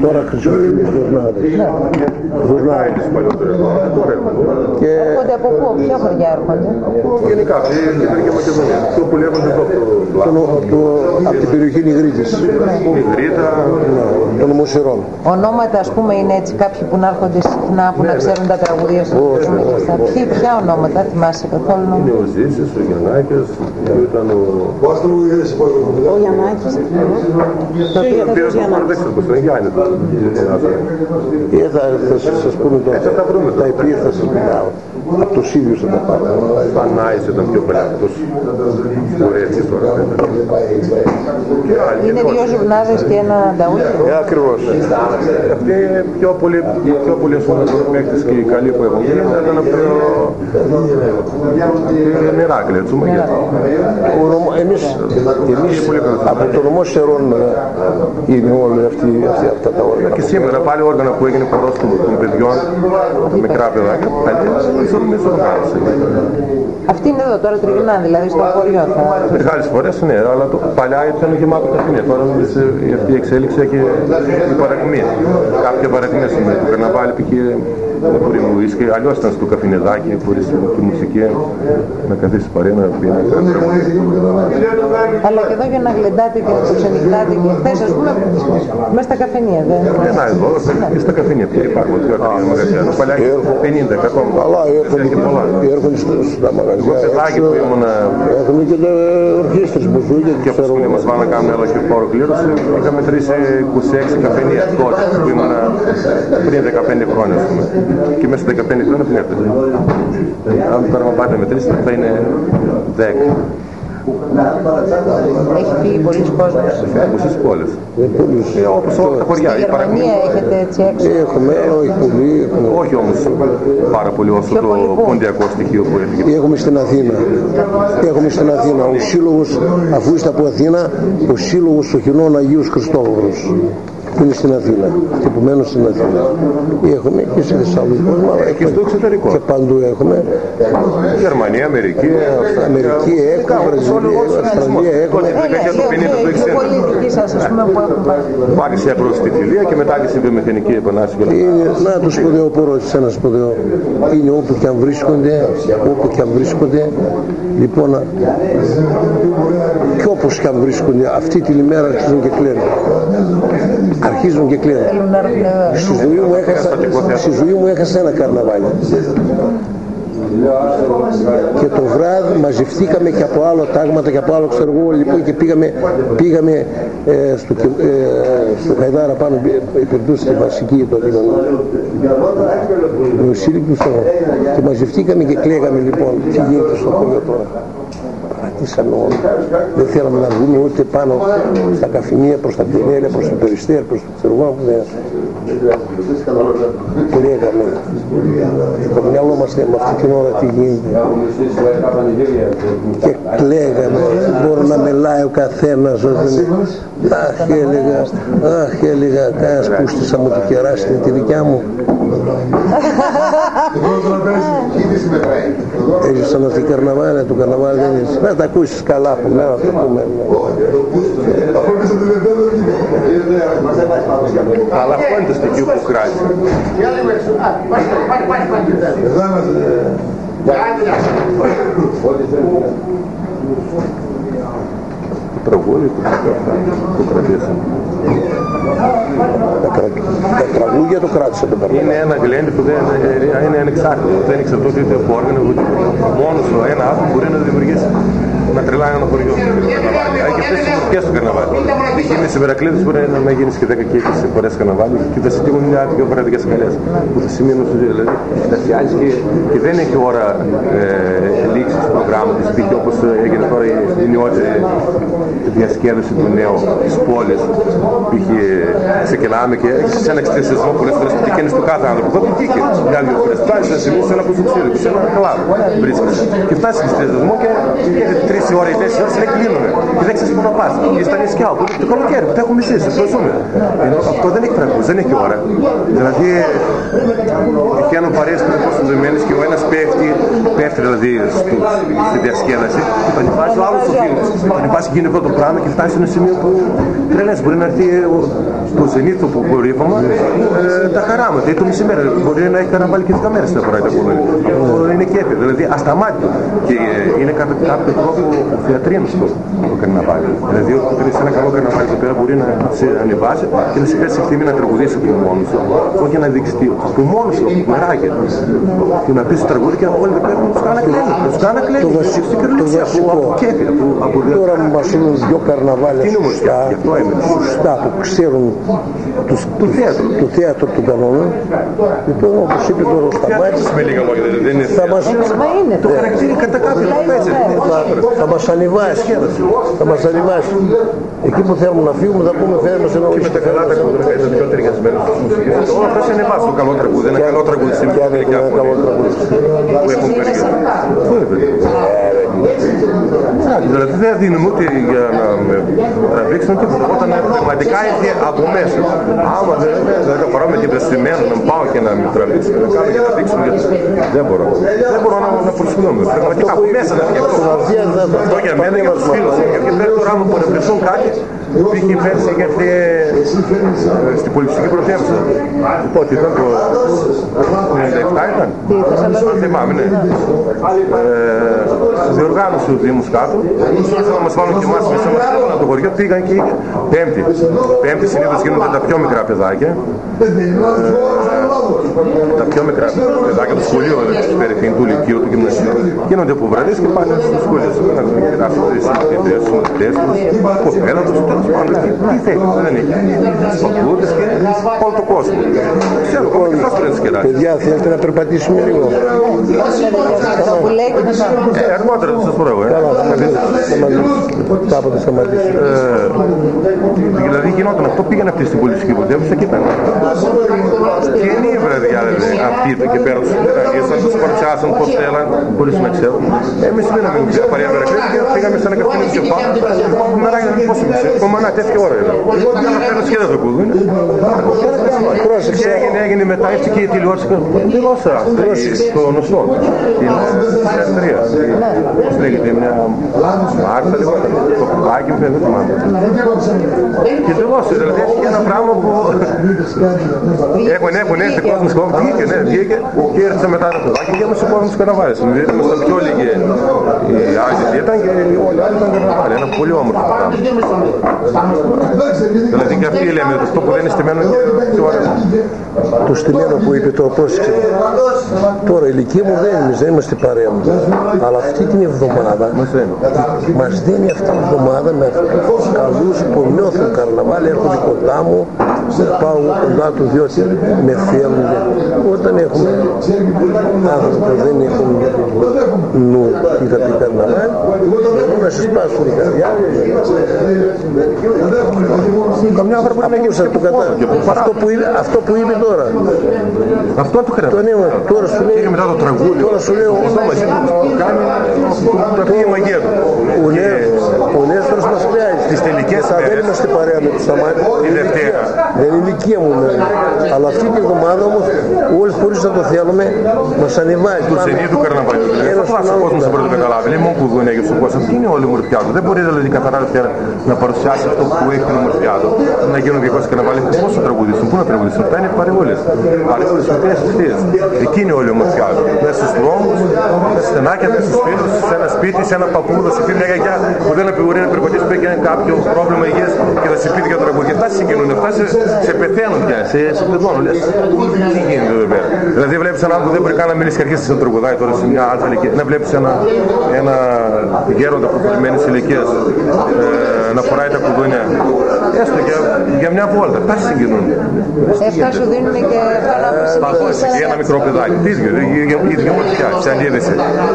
τώρα χρησιμοποιούν τις δουρνάδες. Έρχονται από πού, ποια χωριά έρχονται? Γενικά, από την Κεντρική Μακεδονία. Πιο πολύ έρχονται εδώ από την περιοχή Νιγρίτης. Νιγρίτα, των Ομοσυρών. Ονόματα, ας πούμε, είναι έτσι κάποιοι που να έρχονται συχνά, που να ξέρουν τα τραγουδία σου? Ποια ονόματα, θυμάσαι καθόλου? είναι ο Ζήσης, ο Γιαννάκης, ήταν ο... Ο Γιαννάκης. Θα σας πούμε τα επία θα σας μιλάω. Από τους ίδιους θα τα πάρω. Πανάης ήταν πιο παλιός. Έτσι τώρα. Είναι δύο ζουρνάδες και ένα νταούλι. Ακριβώς. Αυτή πιο πολύ παίκτες και οι καλοί που έχουν γίνει ήταν από το Ηράκλειο, του Μαγιάτου. Εμείς από το νομό Σερών είναι όλοι αυτά τα όργανα. Και σήμερα πάλι όργανα που έγινε ποδός των παιδιών, τα μικρά παιδάκια, αυτή είναι εδώ, τώρα τριγυρνά, δηλαδή στο χωριό. Μεγάλες φορές ναι, αλλά παλιά ήταν γεμάτο καφενεία. Τώρα αυτή η εξέλιξη έχει η παρακμή. Κάποια παρακμές με το καρναβάλι πήγε χωρίς ουίσκι, αλλιώς ήταν στο καφενεδάκι, χωρίς τη μουσική, να καθίσεις παρέα να πει ένα αλλά και εδώ για να γλεντάτε και να το ξενυχτάτε και χθες, ας πούμε, μέσα στα καφενεία, δεν είναι? Ναι, εδώ και στα καφενεία πια υπάρχουν, παλιά 50, 100. Αλλά έρχονται στα μαγαζιά. Έχουμε και τα ορχήστρες που ζουν και όπως μας πάνε να κάνουμε άλλα και ολοκλήρωση, είχαμε τρεις 26 καφενεία τότε που ήμουν πριν 15 χρόνια. Και μέσα στα 15 χρόνια πνεύτεται. Αν τώρα με πάτε με τρεις θα είναι 10. Έχει φύγει πολλοί κόσμος. Όπως στις πόλεις. Όπως όλα τα χωριά. Στη Γερμανία έχετε έτσι έξω? Έχουμε, όχι πολύ. Όχι όμως πάρα πολύ όσο το ποντιακό στοιχείο που έφυγε. Έχουμε στην Αθήνα. Ο σύλλογος, αφού είστε από Αθήνα, ο σύλλογος των Χινών Αγίους Χριστόφορος. Είναι στην Αθήνα και που μένουν στην Αθήνα. Έχουμε και στη Θεσσαλονίκη και στο εξωτερικό. Και παντού έχουμε. Γερμανία, Αμερική, έχουμε, Βραζιλία, Αυστραλία έχουμε. Και πολιτική σας, ας πούμε, που έχουν πάρει. Άρχισε προς τη Φιλία και μετά άρχισε η βιομηχανική επανάσταση. Να το σπουδαίο πόρος, ένα σπουδαίο. Είναι όπου και αν βρίσκονται, λοιπόν, και όπως και αν βρίσκονται, αυτή την ημέρα αρχίζουν και κλαίνουν. Στη ζωή μου έχασα ένα καρναβάλι. Και το βράδυ μαζευτήκαμε και από άλλο τάγματα και από άλλο ξέρω εγώ, λοιπόν, και πήγαμε στο Χαϊδάρα πάνω, υπηρετούσε τη βασική το Βασίλικου και μαζευτήκαμε και κλαίγαμε, λοιπόν, τι γίνεται στο χωριό τώρα. Παρατήσαμε όλοι. Δεν θέλαμε να βγούμε ούτε πάνω στα καφενεία, προς τα Πινέλια, προς το Περιστέρ, προς το Τσεργό. Κλαίγαμε. Το μυαλό μας με αυτή την ώρα τι γίνεται. Και κλαίγαμε. Μπορεί να μιλάει ο καθένας. Αχ, έλεγα, κανένας πούστησα μου το κεράσει τη δικιά μου. Έζησαν αυτή η καρναβάλια, το καρναβάλι δεν είναι. Να τα ακούσεις καλά από μένα, να το πούμε. Αλλά αυτό είναι το στοιχείο που κράζει. Το τραγούδι που κρατήσαμε. Τα τραγούδια το κράτησα το παράδειγμα. Είναι ένα γλέντι που δεν είναι ανεξάρτητο. Δεν εξαρτάται ούτε από όργανο ούτε μόνο ένα άτομο μπορεί να δημιουργήσει, να τρελάει ένα χωριό. Έχει αυτές τις μορφές του καρναβάλι. Εκεί με συμπερακλείδες μπορεί να γίνεις και 10 και 20 φορές καρναβάλι και θα συντήγουν μια πιο παραδικές καλές που θα σημαίνουν στο ζωή. Δηλαδή θα φτιάξει και δεν έχει ώρα λήξης του προγράμματος. Π.χ. όπως έγινε τώρα η νεότερη διασκέδαση του νέου της πόλης. Π.χ. ξεκινάμε και έχεις ένα εξτρεσισμό πολλές φορές που τυχαίνεις του κάθε άνθρωπο. Θα του τύχει μια-δυο φορές. Φτάσεις να σημείς σε ένα κουσουξίδι, σε ένα κλάδο βρίσκεσαι. Και φτάσεις στην εξτρεσισμό και 3 ώρες ή 4 ώρες λέει κλείνουνε. Και δεν ξέρεις πού να πας. Και στα νησιά που το καλοκαίρι που τα έχουμε ζήσει, το ζούμε. Αυτό δεν έχει τραγούδι, δεν έχει ώρα. Δηλαδή τυχαίνουν παρέες που είναι τόσο δεδομένες και ο ένας πέφτει δηλαδή στη διασκέδαση και τον υπάζει ο άλλος ο φίλος. Τον υπάζει γίνει αυτό το πράγμα και φτάσει σε ένα σημείο που τρελές. Μπορεί να έρθει το ζενήθο που μπορεί απορρίφωμα τα χαράματα ή το μεσημέρι. Μπορεί να έχει καρναβάλι και 10 μέρες να φοράει τα κολόνια. Είναι κέφι, δηλαδή ασταμάτητο. Και είναι κάποιο τρόπο θεατρίνος το καρναβάλι. Δηλαδή, όταν θέλει ένα καλό καρναβάλι εδώ πέρα μπορεί να σε ανεβάσει και να σε πέσει ευθύνη να τραγουδήσει από τον μόνο σου. Όχι να δείξει το μόνο σου, το μεράκι. Και να πει στο τραγούδι και όλοι εδώ πέρα να του κάνει κλαίνουν. Το βασικό. Τώρα μου μασούν δυο καρναβάλια σωστά που ξέρουν του θέατρου του κανόνα. Λοιπόν, όπως είπε τώρα ο Σταμάτης, το χαρακτήρι κατά κάποιο θα μας ανεβάσει. Εκεί που θέλουμε να φύγουμε θα πούμε φέρουμε σε ένα και με τα καλά τραγούδια είναι πιο ταιριασμένο στους μουσικούς. Όλα αυτά σε ανεβάσει το καλό τραγούδι. Ένα καλό τραγούδι στην Αμερική που έχουν περιγραφεί. Δηλαδή δεν δίνουμε ούτε για να με τραβήξουν τίποτα. Όταν πραγματικά έρθει από μέσα. Άμα δεν το φοράμε και δεστημένο να πάω και να με τραβήξουν, να κάνω και να δείξουν, δεν μπορώ. Δεν μπορώ να προσφυλώνω. Πραγματικά από μέσα να φτιάξω. Αυτό για μένα και για τους φίλους. Γιατί πέρα τώρα άμα παρεμπληθούν κάτι, πήγε πέρσι γιατί στην πολιτιστική πρωτεύουσα. Πότε ήταν το 97 ήταν. Δεν θυμάμαι, ναι. Διοργάνωσε ο Δήμος κάτω. Ήρθαν να μας βάλουν και εμάς μέσα από το χωριό. Πήγαν και Πέμπτη συνήθως γίνονται τα πιο μικρά παιδάκια. Τα πιο μικρά παιδάκια του σχολείου, του Περιφήν, του Λυκείου, του Γυμνασίου. Γίνονται από βραδείς και πάνε στο σχολείο. Να γράφουν τις συμμετητές, τους μαθητές τους, κοπέλα τους, τέλος πάντων. Τι θέλει, δεν έχει. Παππούδες και όλο το κόσμο. Ξέρω, και θα πρέπει να σκεράσει. Παιδιά, θέλετε να περπατήσουμε λίγο. Αργότερα θα σας πω εγώ. Κάποτε σταματήσει. Δηλαδή γινόταν αυτό, πήγαν αυτοί στην πολιτιστική πρωτεύουσα και ήταν. Και είναι η βραδιά, αυτοί και πέρα τους θα τους παρουσιάσαν πώς θέλαν, χωρίς να ξέρουν. Εμείς μείναμε μια παρέα Μερακλήδη και πήγαμε σε ένα καφέ και πάνω. Μεράγια να πώς εμείς, κομμανά τέτοια ώρα ήταν. Πήγαμε πέρα σχέδια το κούδου. Έγινε μετά, έτσι και η τηλεόραση δηλώσα στο γνωστό. Την θεατρία. Πώς λέγεται, μια Μάρτα, το κουμπάκι μου, δεν θυμάμαι. Και δηλώσε, δηλαδή έχει ένα πράγμα που έχουν έρθει κόσμος κόμμα, βγήκε και έρθει μετά το κουμπάκι και έμεσε ο κόσμος καρναβάλες. Δηλαδή ήμασταν πιο λίγοι οι Άγιοι ήταν και όλοι οι άλλοι ήταν καρναβάλοι. Ένα πολύ όμορφο πράγμα. Δηλαδή και αυτοί λέμε ότι αυτό που δεν είναι στημένο και ωραίο. Το στημένο που είπε το πρόσεξε. Τώρα η ηλικία μου δεν είμαστε παρέα μου. Αλλά αυτή την εβδομάδα μας δίνει αυτή την εβδομάδα με αυτούς τους καλούς που νιώθουν καρναβάλι, έρχονται κοντά μου, πάω κοντά του διότι με θέλουν. Όταν έχουμε άνθρωποι που δεν έχουν νου τι θα πει καρναβάλι, μπορούν να συσπάσουν η καρδιά. Καμιά φορά μπορεί να γίνει αυτό που είπε τώρα. Αυτό του χρειάζεται. Τώρα σου λέει μετά το τραγούδι. Τώρα σου λέει το πήγε μαγεία του. Ο Νέστρος μας χρειάζει. Τις τελικές δεν είμαστε παρέα με τους Σταμάτη. Η Δευτέρα. Δεν είναι ηλικία μου. Αλλά αυτή την εβδομάδα όμως όλοι χωρίς να το θέλουμε μας ανεβάζει. Το σενί του καρναβαλιού. Αυτό ο κόσμος δεν μπορεί να το καταλάβει. Λέει μόνο που δεν έχει στον κόσμο. Αυτή είναι όλη η μορφιά του. Δεν μπορεί δηλαδή καθαρά να παρουσιάσει αυτό που έχει την μορφιά του. Να γίνουν 200 καρναβάλι. Πώς θα τραγουδήσουν, πού να τραγουδήσουν. Αυτά είναι παρεμβολές. Παρεμβολές μικρές ευθείες. Εκεί είναι όλη η μορφιά του. Μέσα στους δρόμους, στα στενάκια, μέσα στους φίλους, σε ένα σπίτι, σε ένα παππούδο, σε μια γιαγιά που δεν μπορεί να περπατήσει που έχει κάποιο πρόβλημα υγείας και θα σε πει για το τραγούδι. Αυτά σε συγκινούν, αυτά σε πεθαίνουν πια, σε πεθαίνουν. Λες, τι γίνεται εδώ πέρα. Δηλαδή βλέπεις έναν άνθρωπο που δεν μπορεί καν να μιλήσει και αρχίσει να τραγουδάει τώρα σε μια άλλη ηλικία. Να βλέπεις ένα γέροντα προχωρημένης ηλικίας να φοράει τα κουδούνια. Έστω για μια βόλτα. Αυτά σε συγκινούν. Αυτά σου δίνουν και παράδοση. Και ένα μικρό παιδάκι. Τι ίδιο, η ίδια μορφιά, σε αντίδεση.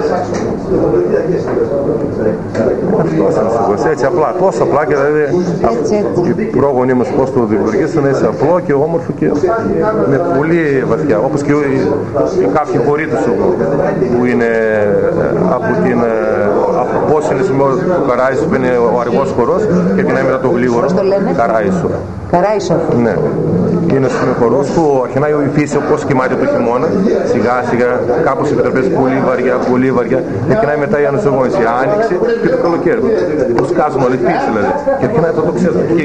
Έτσι απλά, τόσο απλά και δηλαδή οι πρόγονοι μας πώς το δημιουργήσαν έτσι απλό και όμορφο και με πολύ βαθιά. Όπως και κάποιοι χωρί τους που είναι από την απόσυνεση του Καράισου που είναι ο αργός χορός και την έμειρα το γλίγορο. Καράισου. Καράισο. Ναι. Είναι ο χορός που αρχινάει η φύση όπως κοιμάται το χειμώνα, σιγά σιγά κάπως οι επιτραπές πολύ βαριά και αρχινάει μετά η ανοσογόνηση, η άνοιξη και το καλοκαίρι. Που σκάζουν όλη η φύση δηλαδή. Και αρχινάει το ξέρετε.